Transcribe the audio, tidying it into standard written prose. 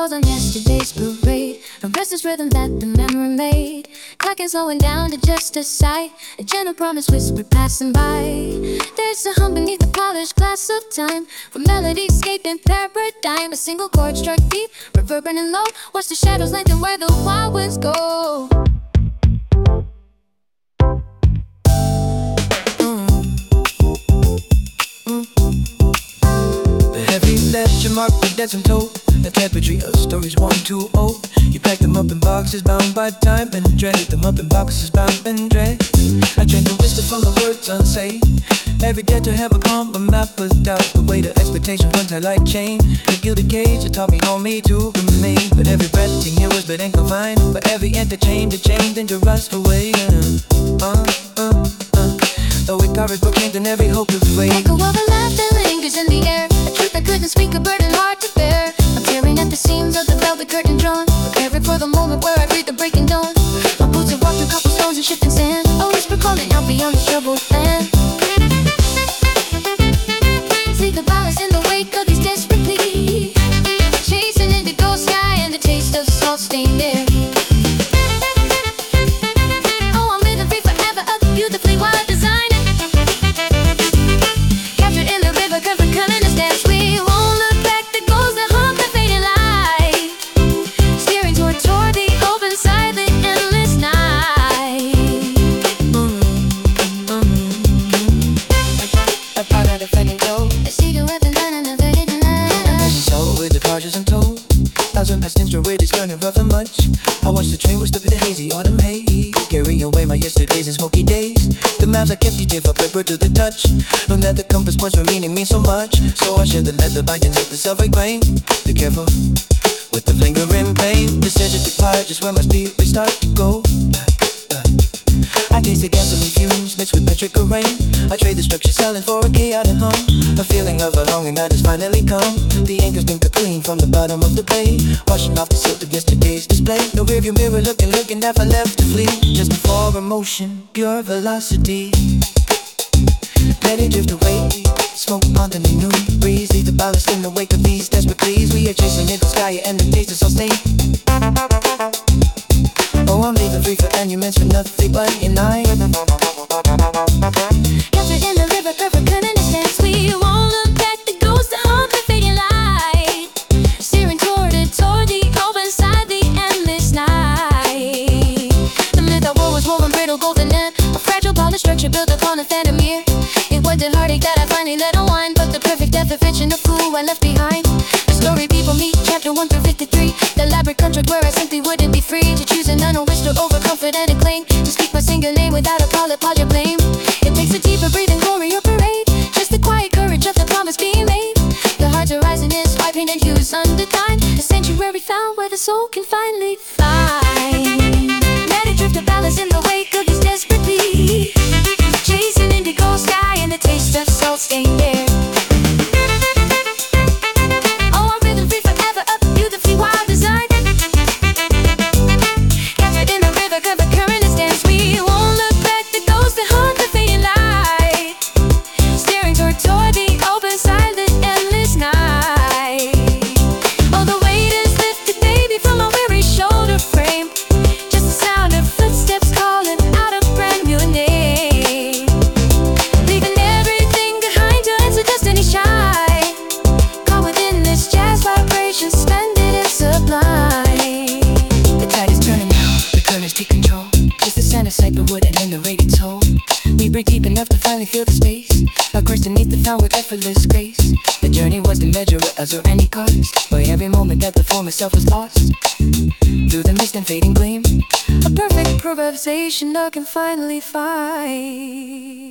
falls on yesterday's parade, a restless rhythm that the memory made. Clock is slowing down to just a sigh, a gentle promise whispered passing by. There's a hum beneath the polished glass of time, where melodies escape in paradigm. A single chord struck deep, reverberating low. Watch the shadows lengthen where the wild winds go. Left your mark with that's untold. The tapestry of stories one too old. You packed them up in boxes bound by time and dragged them up in boxes bound and dragged. I drank the wisdom from the words unsaid. Every day to have a calm, but map was doubt. The weight of expectation runs out like chain. The gilded cage that taught me on me to remain. But every breath you hear was but ain't confined. But every interchange that changed into rust away. Though it covered proclaimed in every hope of way. Echo of a laugh that lingers in the air, a truth I couldn't speak, a burden hard to bear. I'm tearing at the seams of the velvet curtain drawn, preparing for the moment where I breathe the breaking dawn. My boots have walked through cobblestones and shifting sand, a whisper calling out beyond the troubled land. See the ballast in the wake of these desperate pleas, chasing indigo sky and the taste of salt-stained air. Oh, I'm living free forever of the beautifully wild design. Past instant with it's turning rough and much. I watch the train with the hazy autumn haze, carrying away my yesterdays and smoky days. The maps I kept each day for paper to the touch. Know that the compass points for meaning means so much. So I should have let the bindings of the self-reclaim. Be careful with the lingering pain. Decisions depart just where my spirit start to go. I taste the gasoline fumes mixed with petrichor rain. I trade the structure silent for a chaotic hum. A feeling of a longing that has finally come. The anchor's been clean from the bottom of the bay, washing off the silt of yesterday's display. No rearview mirror looking if I left to flee. Just before emotion, pure velocity. Let it drift away, smoke on the new breeze. Leave the ballast in the wake of these desperate pleas. We are chasing into the sky and the taste is so stained. Oh, I'm leaving free for monuments for nothing but your night. Captured in the river, perfect couldn't distance. We won't look back, the ghost of the fading light, steering toward the open side, the endless night. The myth that war was woven, brittle golden net, a fragile polished structure built upon a phantom year. It was the heartache that I finally let unwind, but the perfect death of fiction, the fool I left behind. The story people meet, chapter 1 through 53. The elaborate contract where I simply wouldn't be free to choose an unwished or overconfident and claim to speak my single name without a apology or blame. It takes a deeper breathing, glory or parade, just the quiet courage of the promise being made. The heart's horizon is wiping and hues undefined, a sanctuary found where the soul can finally find. Let it drift a ballast in the wake of these desperate pleas, chasing indigo sky and the taste of salt-stained air. We break deep enough to finally feel the space. Our course beneath the found with effortless grace. The journey was to measure as or any cost, by every moment that the form itself was lost. Through the mist and fading gleam, a perfect improvisation I can finally find.